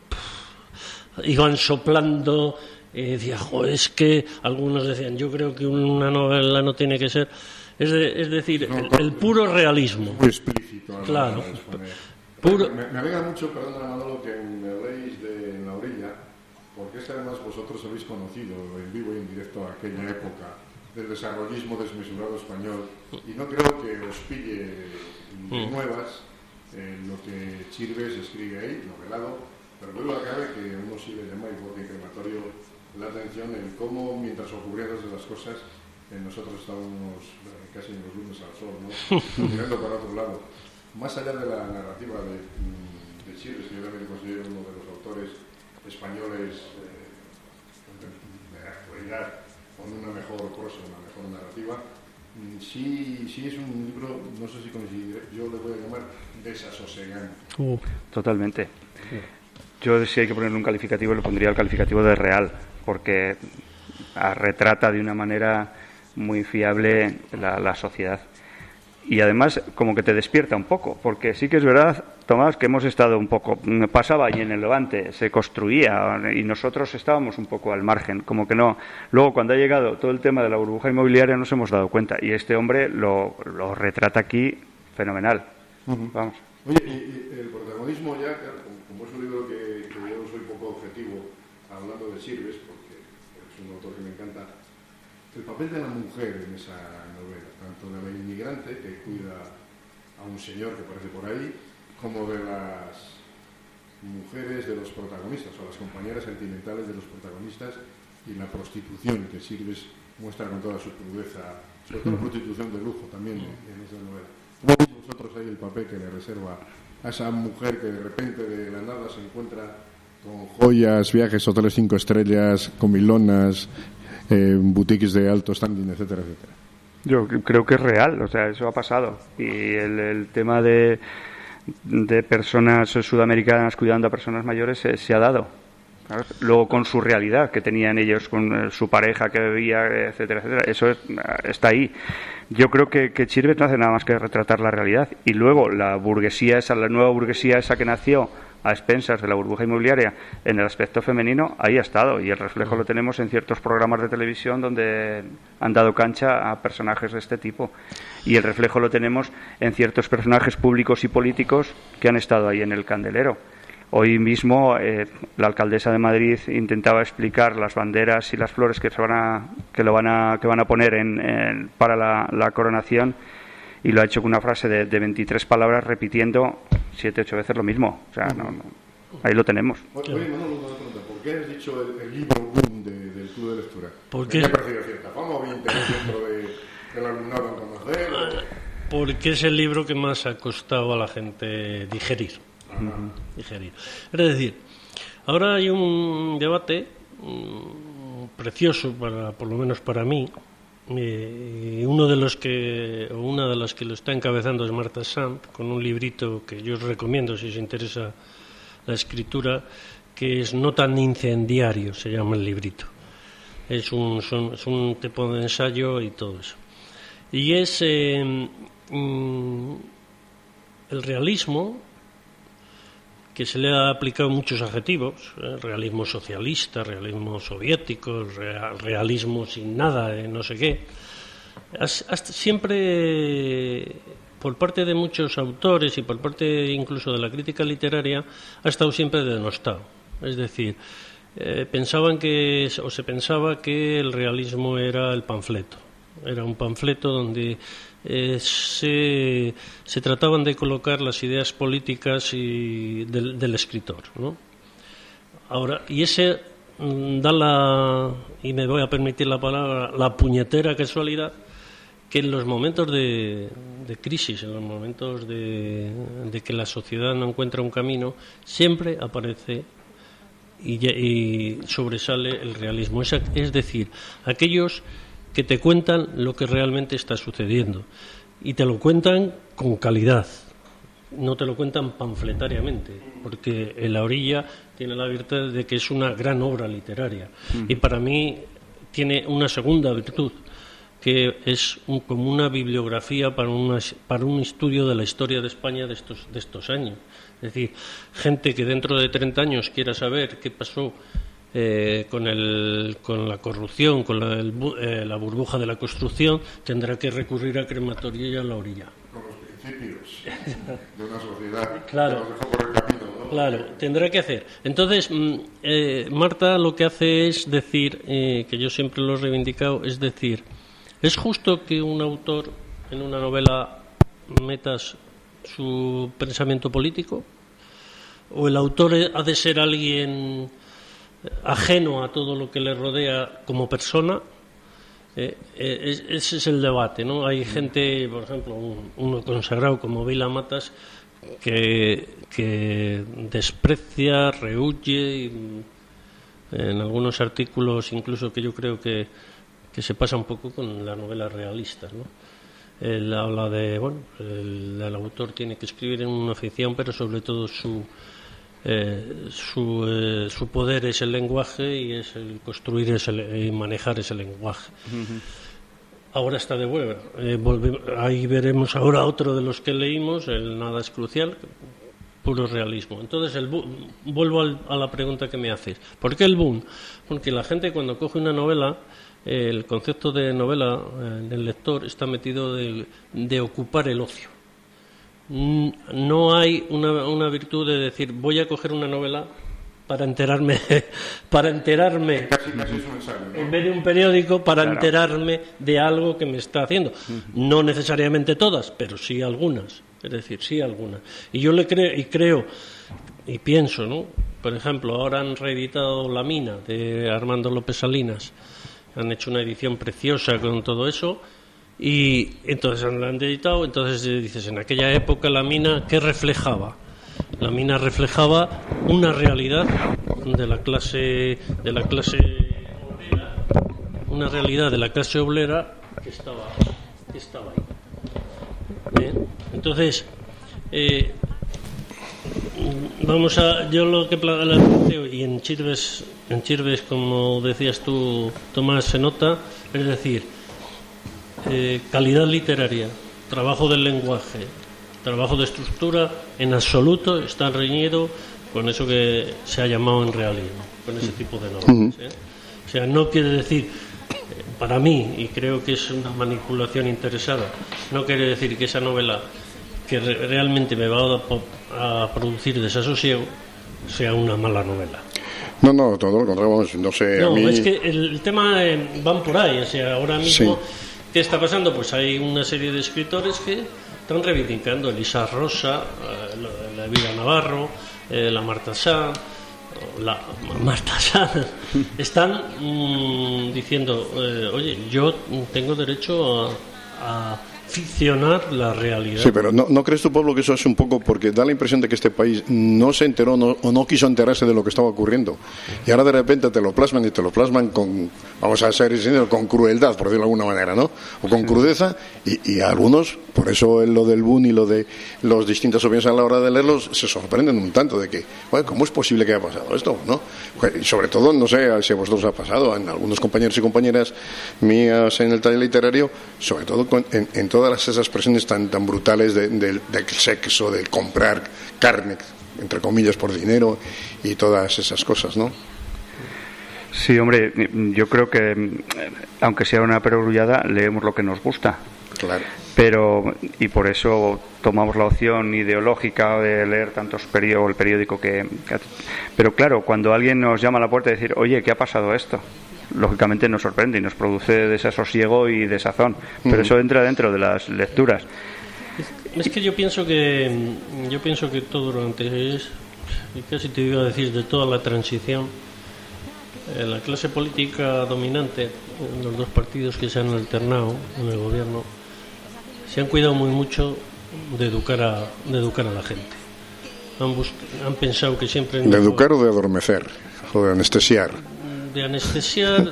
iban soplando, y decía, joder, es que algunos decían, yo creo que una novela no tiene que ser, es, de, es decir, no, el, el puro realismo. Muy explícito. Claro. Puro... Me, me alegra mucho, perdona Manolo, que me habléis de En la orilla, porque es que además vosotros habéis conocido en vivo y en directo aquella época del desarrollismo desmesurado español, y no creo que os pille de nuevas eh, lo que Chirves escribe ahí, novelado, pero luego acaba que uno sí le llama, igual que en Crematorio, la atención en cómo, mientras ocurrían las cosas, eh, nosotros estábamos eh, casi en los lunes al sol, ¿no? Mirando para otro lado. Más allá de la narrativa de, de Chirves, que yo también considero uno de los autores españoles eh, de, de la actualidad, con una mejor prosa, una mejor narrativa, sí, sí es un libro, no sé si yo le voy a llamar desasosegante. Uh, totalmente. Yo, si hay que ponerle un calificativo, le pondría el calificativo de real, porque retrata de una manera muy fiable la, la sociedad. Y además como que te despierta un poco, porque sí que es verdad, Tomás, que hemos estado un poco, pasaba y en el Levante se construía y nosotros estábamos un poco al margen, como que no. Luego cuando ha llegado todo el tema de la burbuja inmobiliaria nos hemos dado cuenta, y este hombre lo, lo retrata aquí fenomenal. Uh-huh. Vamos. Oye, y, y el protagonismo ya, como es un libro que, que yo soy poco objetivo hablando de Chirves, porque es un autor que me encanta, el papel de la mujer en esa novela, tanto de la inmigrante que cuida a un señor que aparece por ahí, como de las mujeres de los protagonistas, o las compañeras sentimentales de los protagonistas, y la prostitución que Chirves muestra con toda su crudeza, sobre todo la prostitución de lujo también en, en esa novela. ¿Cómo veis vosotros ahí el papel que le reserva a esa mujer que de repente de la nada se encuentra con joyas, viajes, hoteles cinco estrellas, comilonas, Eh, boutiques de alto standing, etcétera, etcétera? Yo creo que es real, o sea, eso ha pasado. Y el, el tema de, de personas sudamericanas cuidando a personas mayores se, se ha dado. ¿Sabes? Luego con su realidad que tenían ellos, con su pareja que bebía, etcétera, etcétera, eso es, está ahí. Yo creo que, que Chirves no hace nada más que retratar la realidad. Y luego la burguesía esa, la nueva burguesía esa que nació a expensas de la burbuja inmobiliaria en el aspecto femenino, ahí ha estado, y el reflejo lo tenemos en ciertos programas de televisión donde han dado cancha a personajes de este tipo, y el reflejo lo tenemos en ciertos personajes públicos y políticos que han estado ahí en el candelero. Hoy mismo eh, la alcaldesa de Madrid intentaba explicar las banderas y las flores que se van a que lo van a que van a poner en, en, para la, la coronación, y lo ha hecho con una frase de, de veintitrés palabras, repitiendo siete, ocho veces lo mismo. O sea, no, no, ahí lo tenemos. Oye, Manolo, una pregunta. ¿Por qué has dicho el, el libro boom de, del Club de Lectura? ¿Por qué? ¿Me ha parecido cierta fama o bien dentro de, del alumnado en conocer? Porque es el libro que más ha costado a la gente digerir. Uh-huh. digerir. Es decir, ahora hay un debate um, precioso, para, por lo menos para mí. Eh, uno de los que o una de las que lo está encabezando es Marta Sanz, con un librito que yo os recomiendo si os interesa la escritura, que es No tan incendiario, se llama el librito. Es un, son, es un tipo de ensayo y todo eso. Y es eh, mm, el realismo, que se le ha aplicado muchos adjetivos, eh, realismo socialista, realismo soviético, real, realismo sin nada, eh, no sé qué. Hasta siempre por parte de muchos autores y por parte incluso de la crítica literaria, ha estado siempre denostado. Es decir, eh, pensaban que, o se pensaba que el realismo era el panfleto. Era un panfleto donde eh, se, se trataban de colocar las ideas políticas y del, del escritor, ¿no? Ahora, y ese mm, da la, y me voy a permitir la palabra, la puñetera casualidad, que en los momentos de, de crisis, en los momentos de, de que la sociedad no encuentra un camino, siempre aparece y, y sobresale el realismo. Es, es decir, aquellos que te cuentan lo que realmente está sucediendo y te lo cuentan con calidad, no te lo cuentan panfletariamente, porque en La orilla tiene la virtud de que es una gran obra literaria mm. y para mí tiene una segunda virtud, que es un, como una bibliografía para, una, para un estudio de la historia de España de estos, de estos años. Es decir, gente que dentro de treinta años quiera saber qué pasó eh, con, el, con la corrupción, con la, el, eh, la burbuja de la construcción, tendrá que recurrir a Crematorio y a La orilla. Con los principios de una sociedad claro, que nos dejó por el camino, ¿no? Claro, tendrá que hacer. Entonces, eh, Marta lo que hace es decir, eh, que yo siempre lo he reivindicado, es decir, ¿es justo que un autor en una novela metas su pensamiento político? ¿O el autor ha de ser alguien ajeno a todo lo que le rodea como persona? Eh, eh, ese es el debate, ¿no? Hay gente, por ejemplo, un, uno consagrado como Vila Matas, que, que desprecia, rehuye, y, en algunos artículos incluso que yo creo que que se pasa un poco con la novela realista, ¿no? Él habla de, bueno, el, el autor tiene que escribir en una ficción, pero sobre todo su eh, su, eh, su poder es el lenguaje y es el construir ese, y manejar ese lenguaje. Uh-huh. Ahora está de vuelta. Eh, volve, ahí veremos ahora otro de los que leímos, el Nada es crucial, puro realismo. Entonces, el boom, vuelvo al, a la pregunta que me haces. ¿Por qué el boom? Porque la gente cuando coge una novela, el concepto de novela eh, del lector está metido de, de ocupar el ocio. No hay una, una virtud de decir voy a coger una novela para enterarme para enterarme casi, casi es un ensayo, ¿no? En vez de un periódico para claro. enterarme de algo que me está haciendo. No necesariamente todas, pero sí algunas. Es decir, sí algunas. Y yo le creo y creo y pienso, ¿no? Por ejemplo, ahora han reeditado La mina de Armando López Salinas. Han hecho una edición preciosa con todo eso y entonces la han editado. Entonces dices, en aquella época La mina, ¿qué reflejaba? La mina reflejaba una realidad de la clase de la clase obrera, una realidad de la clase obrera que estaba que estaba ahí. Bien. Entonces eh, vamos a yo lo que planteo y en Chirves en Chirves como decías tú, Tomás, se nota, es decir, eh, calidad literaria, trabajo del lenguaje, trabajo de estructura, en absoluto está reñido con eso que se ha llamado en realismo, con ese tipo de novelas, ¿eh? O sea, no quiere decir, para mí, y creo que es una manipulación interesada, no quiere decir que esa novela que re- realmente me va a, a producir desasosiego sea una mala novela. No, no, todo lo contrario, no sé, No, a mí... es que el, el tema eh, van por ahí, o sea, ahora mismo, Sí. ¿qué está pasando? Pues hay una serie de escritores que están reivindicando, Elisa Rosa, eh, la, la Elvira Navarro, eh, la Marta Sanz, la Marta Sanz, están mmm, diciendo, eh, oye, yo tengo derecho a, a ficcionar la realidad. Sí, pero ¿no, ¿no crees tú, Pablo, que eso es un poco porque da la impresión de que este país no se enteró no, o no quiso enterarse de lo que estaba ocurriendo? Y ahora de repente te lo plasman y te lo plasman con, vamos a ser sinceros, con crueldad, por decirlo de alguna manera, ¿no? O con crudeza, y, y algunos, por eso lo del boom y lo de los distintas opiniones a la hora de leerlos, se sorprenden un tanto de que, bueno, ¿cómo es posible que haya pasado esto? ¿No? Y sobre todo, no sé si a vosotros os ha pasado, en algunos compañeros y compañeras mías en el taller literario, sobre todo con, en, en todas esas expresiones tan tan brutales de, de, del sexo, de comprar carne, entre comillas, por dinero y todas esas cosas, ¿no? Sí, hombre, yo creo que aunque sea una perogrullada, leemos lo que nos gusta. Claro. Pero, y por eso tomamos la opción ideológica de leer tantos periódicos, el periódico que, que... Pero claro, cuando alguien nos llama a la puerta y decir, oye, ¿qué ha pasado esto? Lógicamente nos sorprende y nos produce desasosiego y desazón. Pero uh-huh. eso entra dentro de las lecturas. Es que yo pienso que yo pienso que todo durante es, y casi te iba a decir de toda la transición, eh, la clase política dominante, los dos partidos que se han alternado en el gobierno, se han cuidado muy mucho de educar a de educar a la gente. Han, bus- han pensado que siempre de educar o de adormecer o de anestesiar. De anestesiar,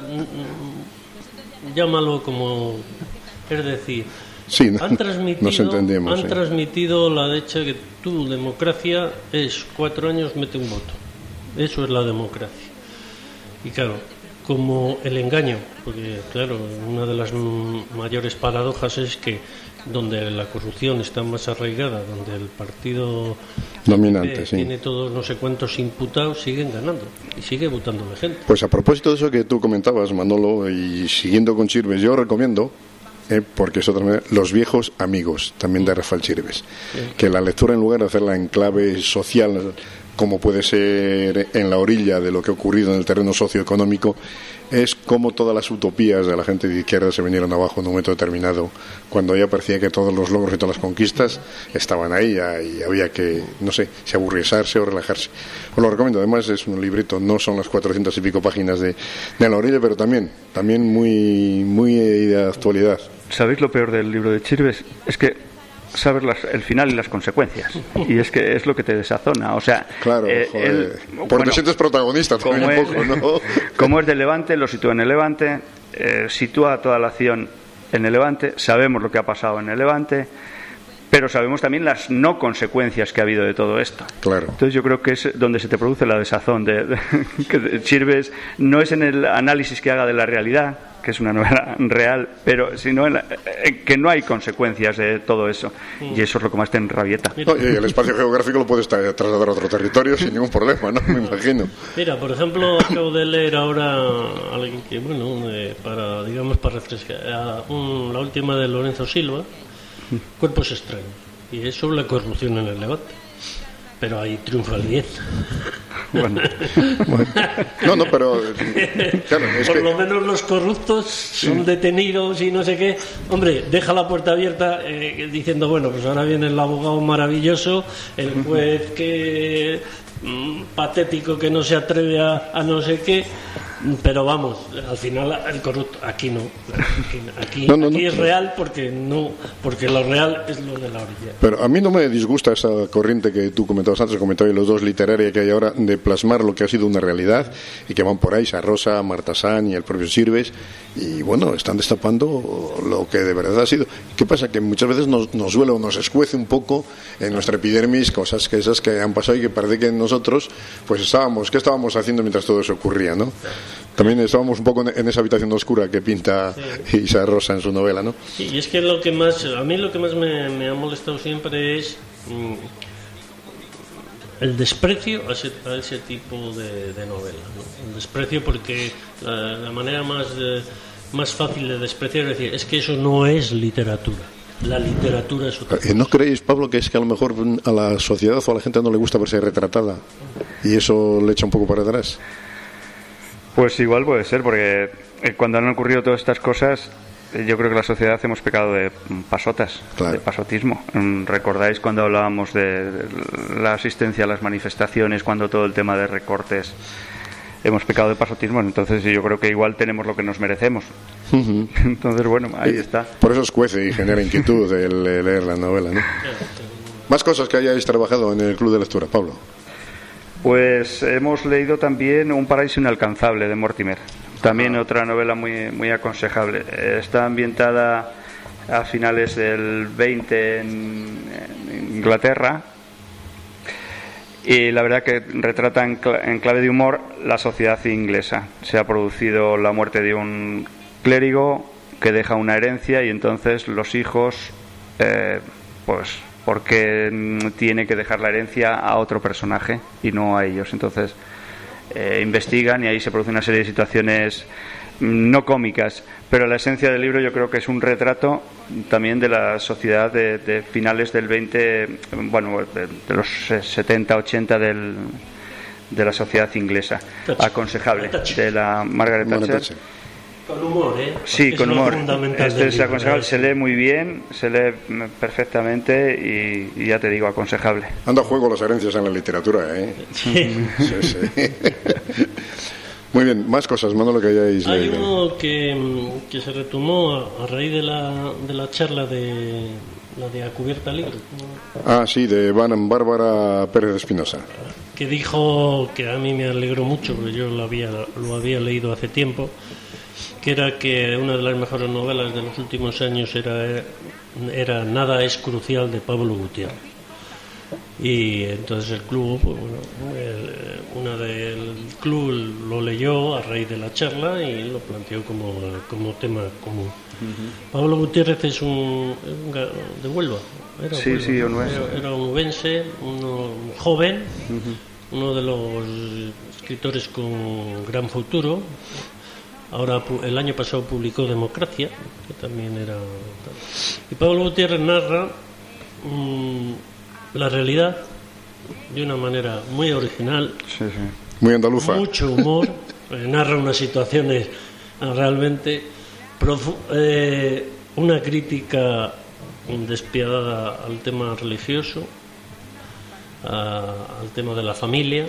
llámalo como, es decir. Sí, no, han transmitido, nos entendemos, han sí. transmitido la hecha que tu democracia es cuatro años, mete un voto. Eso es la democracia. Y claro, como el engaño, porque claro, una de las mayores paradojas es que donde la corrupción está más arraigada, donde el partido dominante sí. tiene todos no sé cuántos imputados, siguen ganando y sigue votando la gente. Pues a propósito de eso que tú comentabas, Manolo, y siguiendo con Chirves, yo recomiendo Eh, porque eso también, los viejos amigos, también de Rafael Chirves, sí. que la lectura, en lugar de hacerla en clave social, como puede ser en la orilla de lo que ha ocurrido en el terreno socioeconómico, es como todas las utopías de la gente de izquierda se vinieron abajo en un momento determinado, cuando ya parecía que todos los logros y todas las conquistas estaban ahí y había que, no sé, si aburriesarse o relajarse. Os lo recomiendo, además es un librito, no son las cuatrocientas y pico páginas de, de la orilla, pero también, también muy, muy de actualidad. ¿Sabéis lo peor del libro de Chirves? Es que sabes las, el final y las consecuencias, y es que es lo que te desazona, o sea, claro, eh, joder. Él, porque bueno, te sientes protagonista también un poco, ¿no? Como es del Levante, lo sitúa en el Levante, eh, sitúa toda la acción en el Levante, sabemos lo que ha pasado en el Levante, pero sabemos también las no consecuencias que ha habido de todo esto. Claro. Entonces yo creo que es donde se te produce la desazón de, de, que Chirves no es en el análisis que haga de la realidad, que es una novela real, pero sino en la, en que no hay consecuencias de todo eso, y eso es lo que más te enrabieta. No, y el espacio geográfico lo puedes trasladar a otro territorio sin ningún problema, ¿no? Me imagino. Mira, por ejemplo, acabo de leer ahora a alguien que, bueno, eh, para, digamos, para refrescar, a un, la última de Lorenzo Silva, Cuerpos extraños, y es sobre la corrupción en el Levante, pero ahí triunfa el bien. Bueno, bueno. No, no, pero claro, es por que... lo menos los corruptos son detenidos y no sé qué. Hombre, deja la puerta abierta eh, diciendo, bueno, pues ahora viene el abogado maravilloso, el juez que mmm, patético que no se atreve a, a no sé qué. Pero vamos, al final el corrupto aquí no, aquí, aquí, no, no, aquí no. es real porque no, porque lo real es lo de la orilla. Pero a mí no me disgusta esa corriente que tú comentabas antes, comentabas los dos, literaria que hay ahora, de plasmar lo que ha sido una realidad y que van por ahí, Rosa, Marta San y el propio Chirves, y bueno, están destapando lo que de verdad ha sido. ¿Qué pasa? Que muchas veces nos, nos duele o nos escuece un poco en nuestra epidermis cosas que esas que han pasado y que parece que nosotros pues estábamos, ¿qué estábamos haciendo mientras todo eso ocurría, no? También estábamos un poco en esa habitación oscura que pinta sí. Isa Rosa en su novela, ¿no? Sí, y es que lo que más, a mí lo que más me, me ha molestado siempre es mmm, el desprecio a ese, a ese tipo de, de novela, ¿no? El desprecio porque la, la manera más, de, más fácil de despreciar es decir, es que eso no es literatura. La literatura es otra cosa. ¿No creéis, Pablo, que es que a lo mejor a la sociedad o a la gente no le gusta verse retratada y eso le echa un poco para atrás? Pues igual puede ser, porque cuando han ocurrido todas estas cosas, yo creo que la sociedad hemos pecado de pasotas, claro. de pasotismo. ¿Recordáis cuando hablábamos de la asistencia a las manifestaciones, cuando todo el tema de recortes? Hemos pecado de pasotismo, entonces yo creo que igual tenemos lo que nos merecemos. Uh-huh. Entonces, bueno, ahí está. Por eso os cuece y genera inquietud el leer la novela, ¿no? Más cosas que hayáis trabajado en el Club de Lectura, Pablo. Pues hemos leído también Un paraíso inalcanzable de Mortimer, también ah. otra novela muy muy aconsejable. Está ambientada a finales del veinte en, en Inglaterra y la verdad que retrata en, cl- en clave de humor la sociedad inglesa. Se ha producido la muerte de un clérigo que deja una herencia y entonces los hijos eh, pues porque tiene que dejar la herencia a otro personaje y no a ellos. Entonces eh, investigan y ahí se produce una serie de situaciones no cómicas, pero la esencia del libro yo creo que es un retrato también de la sociedad de, de finales del veinte, bueno, de, de los setenta, ochenta del, de la sociedad inglesa. Thatcher. Aconsejable, Thatcher. de la Margaret Margaret Thatcher. Thatcher. Con humor, ¿eh? Sí, Es con lo humor. fundamental Este del es libro, aconsejable, ¿eh? se lee muy bien, se lee perfectamente y, y ya te digo, aconsejable. Anda a juego las herencias en la literatura, ¿eh? Sí. Sí, sí. Muy bien, más cosas, Manolo, que hayáis Hay leído. uno que, que se retomó a, a raíz de la, de la charla de la de A Cubierta Libre, Ah, sí, de Van Bárbara Pérez Espinosa. que dijo, que a mí me alegró mucho, porque yo lo había, lo había leído hace tiempo, que era que una de las mejores novelas de los últimos años era, era Nada es crucial, de Pablo Gutiérrez. Y entonces el club, pues bueno, el, una del club lo leyó a raíz de la charla y lo planteó como, como tema común. Uh-huh. Pablo Gutiérrez es un, un de Huelva, era, sí, Huelva, sí, ¿no? onubense. era, era onubense, uno joven, uh-huh. uno de los escritores con gran futuro. Ahora, el año pasado publicó Democracia, que también era... Y Pablo Gutiérrez narra mmm, la realidad de una manera muy original, sí, sí. Muy andaluza. Mucho humor, eh, narra unas situaciones realmente... Profu- eh, una crítica despiadada al tema religioso, a, al tema de la familia,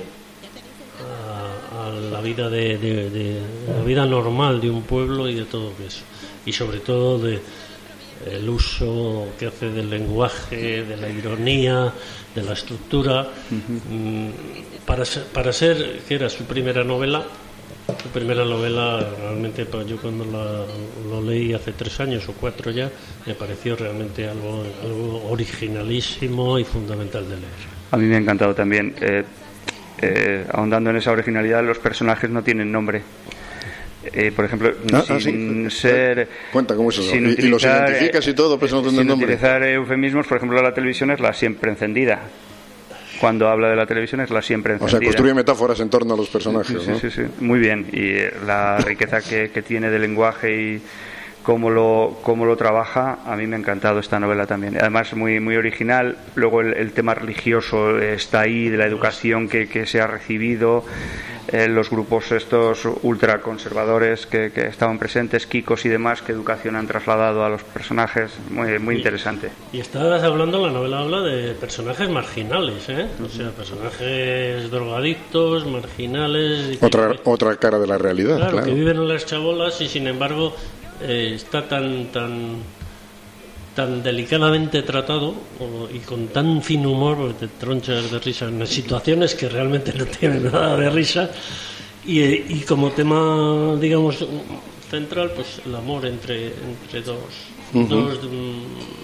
a, a la vida de, de, de la vida normal de un pueblo y de todo eso, y sobre todo de el uso que hace del lenguaje, de la ironía, de la estructura. Uh-huh. para ser, para ser que era su primera novela. Su primera novela, realmente, yo cuando la, lo leí hace tres años o cuatro ya, me pareció realmente algo, algo originalísimo y fundamental de leer. A mí me ha encantado también. Eh, eh, ahondando en esa originalidad, los personajes no tienen nombre. Eh, por ejemplo, ah, sin ah, sí. ser... Cuenta cómo es eso. Sin y, utilizar, y los identificas y todo, pero no tienen sin nombre. utilizar eufemismos, por ejemplo, la televisión es la siempre encendida. Cuando habla de la televisión es la siempre encendida. O sea, construye metáforas en torno a los personajes, sí, ¿no? Sí, sí, sí, muy bien. Y la riqueza que, que tiene de lenguaje y cómo lo, cómo lo trabaja, a mí me ha encantado esta novela también. Además, muy, muy original. Luego el, el tema religioso está ahí, de la educación que, que se ha recibido. Eh, los grupos estos ultraconservadores que, que estaban presentes, Kikos y demás, qué educación han trasladado a los personajes, muy, muy interesante. Y, y estás hablando, la novela habla de personajes marginales, ¿eh? O sea, personajes drogadictos, marginales. Otra, que, otra cara de la realidad, claro, claro. que viven en las chabolas y sin embargo eh, está tan tan tan delicadamente tratado o, y con tan fin humor, porque te tronchas de risa en situaciones que realmente no tienen nada de risa, y, y como tema, digamos, central, pues el amor entre entre dos, uh-huh. dos um,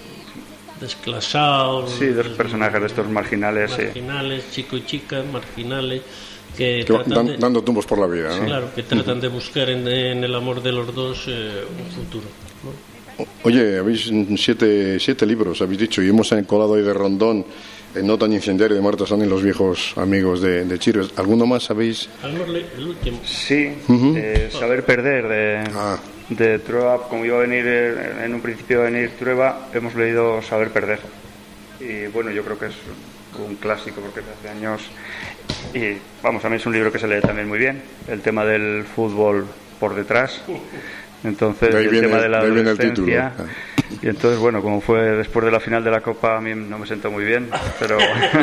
desclasados, sí, dos personajes de estos marginales, marginales, sí. chico y chica, marginales, que, que tratan dan, de, dando tumbos por la vida, ¿no? Claro, que tratan de buscar en, en el amor de los dos eh, un futuro, ¿no? Oye, habéis siete, siete libros, habéis dicho, y hemos colado hoy de Rondón, el No tan incendiario de Marta Sani y los viejos amigos de, de Chirves. ¿Alguno más sabéis? El último. Sí, uh-huh. eh, Saber perder de, ah. de Trueba. Como iba a venir, en un principio iba a venir Trueba, hemos leído Saber perder. Y bueno, yo creo que es un clásico porque hace años. Y vamos, a mí es un libro que se lee también muy bien. El tema del fútbol por detrás. Entonces, de el viene, tema de la adolescencia. El y entonces, bueno, como fue después de la final de la Copa, a mí no me sentó muy bien, pero.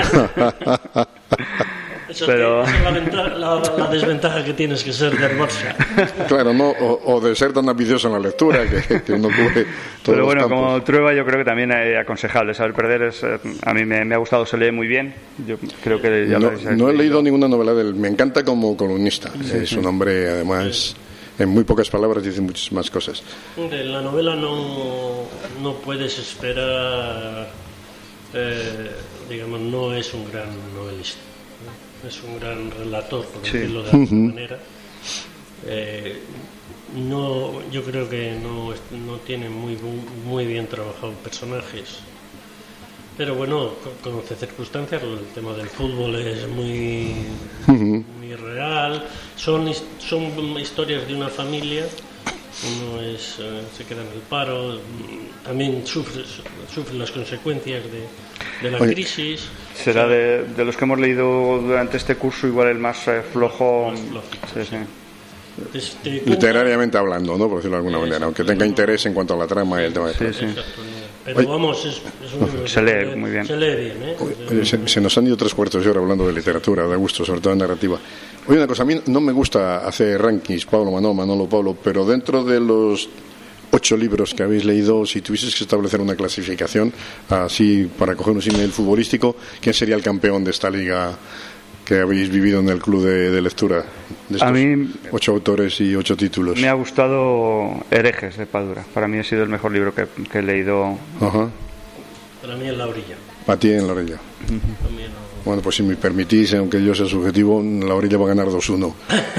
Eso pero... es la, ventaja, la, la desventaja que tienes que ser del Barça. Claro, no, o, o de ser tan ambicioso en la lectura que, que no cubre todos Pero bueno, los campos. como Trueba, yo creo que también es aconsejable. Saber perder es, a mí me, me ha gustado, se lee muy bien. Yo creo que ya no, lo no he leído ninguna novela de él. Me encanta como columnista. Sí, es sí. un hombre, además. Sí. En muy pocas palabras dice muchísimas cosas. En la novela no, no puedes esperar, eh, digamos, no es un gran novelista, ¿no? Es un gran relator, por sí. decirlo de alguna uh-huh. manera. Eh, no, yo creo que no, no tiene muy, muy bien trabajados personajes. Pero bueno, conoce circunstancias, el tema del fútbol es muy, Uh-huh. muy real, son, son historias de una familia, uno es, eh, se queda en el paro, también sufre, sufre las consecuencias de, de la Oye, crisis. Será de, de los que hemos leído durante este curso igual el más eh, flojo. Más flojito, sí, sí. Este, Literariamente hablando, ¿no? Por decirlo de alguna manera, aunque tenga interés en cuanto a la trama y el tema de Sí, sí. Exacto, pero Oye. vamos, es, es un libro Se que lee se muy bien. Se lee bien, ¿eh? Oye, se, se nos han ido tres cuartos de hora hablando de literatura, de gusto, sobre todo en narrativa. Oye, una cosa, a mí no me gusta hacer rankings, Pablo, Manolo, Manolo, Pablo, pero dentro de los ocho libros que habéis leído, si tuvieses que establecer una clasificación, así para coger un símil futbolístico, ¿quién sería el campeón de esta liga que habéis vivido en el club de, de lectura? De estos A mí ocho autores y ocho títulos. me ha gustado Herejes de Padura. Para mí ha sido el mejor libro que, que he leído. Ajá. Para mí en la orilla. Para ti en la orilla. También, no. Bueno, pues si me permitís, aunque yo sea subjetivo, la orilla va a ganar dos uno.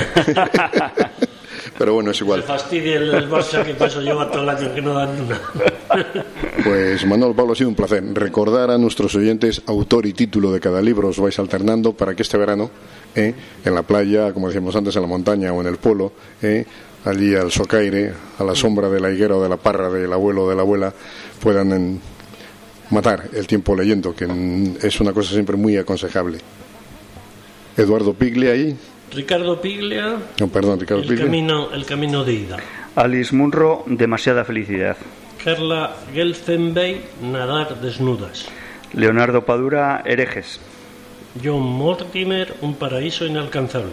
Pero bueno, es igual. Se fastidia el, el Barça, que paso lleva todo el año que no dan una. Pues Manolo, Pablo, ha sido un placer. Recordar a nuestros oyentes autor y título de cada libro, os vais alternando para que este verano, eh, en la playa, como decíamos antes, en la montaña o en el pueblo, eh, allí al socaire, a la sombra de la higuera o de la parra del abuelo o de la abuela, puedan en, matar el tiempo leyendo, que es una cosa siempre muy aconsejable. Eduardo Piglia ahí. Ricardo Piglia, No, perdón, Ricardo el Piglia. camino, el camino de ida. Alice Munro, Demasiada felicidad. Carla Gelfenbein, Nadar desnudas. Leonardo Padura, Herejes. John Mortimer, Un paraíso inalcanzable.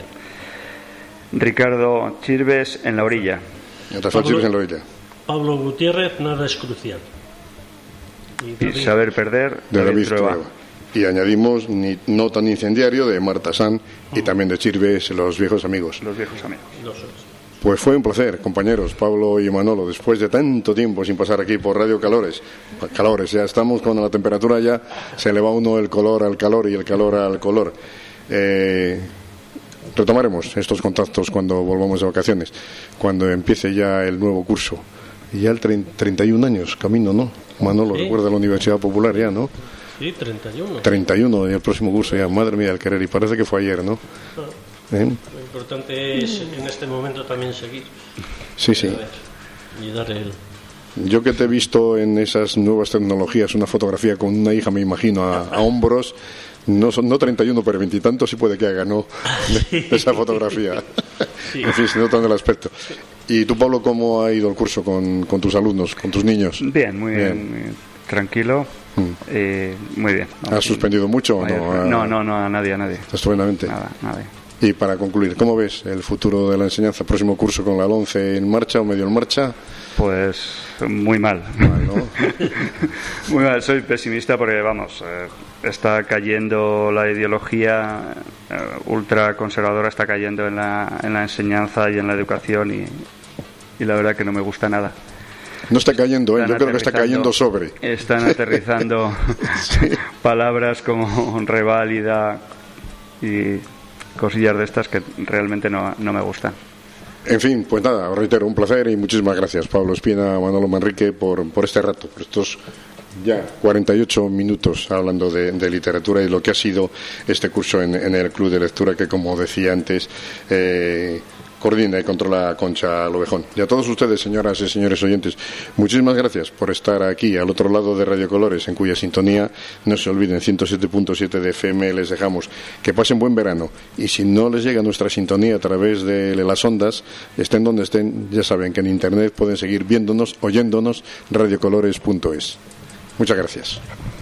Ricardo Chirves, En la orilla. Rafael Chirves en la orilla. Pablo Gutiérrez, Nada es crucial. Y Y David- Saber perder, De David David Trueba. Trueba. Y añadimos ni, No tan incendiario de Marta San y también de Chirves, Los viejos amigos. Los viejos amigos. Los otros. Pues fue un placer, compañeros, Pablo y Manolo, después de tanto tiempo sin pasar aquí por Radio Calores. Calores, ya estamos con la temperatura, ya se le va uno el color al calor y el calor al color. Eh, retomaremos estos contactos cuando volvamos de vacaciones, cuando empiece ya el nuevo curso. Y ya el treinta y un años, camino, ¿no? Manolo, Sí. recuerda la Universidad Popular ya, ¿no? Sí, treinta y uno. treinta y uno y el próximo curso ya, madre mía, el querer, y parece que fue ayer, ¿no? ¿Eh? Lo importante es en este momento también seguir. Sí, sí. A ver, y dar el... Yo que te he visto en esas nuevas tecnologías, una fotografía con una hija, me imagino, a, a hombros, no son no treinta y uno, pero veintitantos sí puede que haga, ¿no? De, de esa fotografía. Sí. En fin, se nota en el aspecto. ¿Y tú, Pablo, cómo ha ido el curso con, con tus alumnos, con tus niños? Bien, muy bien. Bien. muy bien. Tranquilo. Mm. eh, muy bien. ¿Has suspendido mucho o Vaya, no? No, no, no, a nadie, a nadie. Estupendamente. Nada, nadie. Y para concluir, ¿cómo ves el futuro de la enseñanza? ¿Próximo curso con la once en marcha o medio en marcha? Pues muy mal. Mal, ¿no? Muy mal, soy pesimista porque, vamos, eh, está cayendo la ideología eh, ultra conservadora, está cayendo en la, en la enseñanza y en la educación y, y la verdad que no me gusta nada. No está cayendo, ¿eh? Están Yo creo que está cayendo aterrizando- sobre. Están aterrizando palabras como reválida y cosillas de estas que realmente no, no me gustan. En fin, pues nada, os reitero, un placer y muchísimas gracias, Pablo Espina, Manolo Manrique, por, por este rato, por estos ya cuarenta y ocho minutos hablando de, de literatura y lo que ha sido este curso en, en el Club de Lectura que, como decía antes, eh, coordina y controla Concha Lobejón. Y a todos ustedes, señoras y señores oyentes, muchísimas gracias por estar aquí al otro lado de Radio Colores, en cuya sintonía no se olviden, ciento siete punto siete de F M les dejamos. Que pasen buen verano y si no les llega nuestra sintonía a través de las ondas, estén donde estén, ya saben que en Internet pueden seguir viéndonos, oyéndonos, radiocolores punto es. Muchas gracias.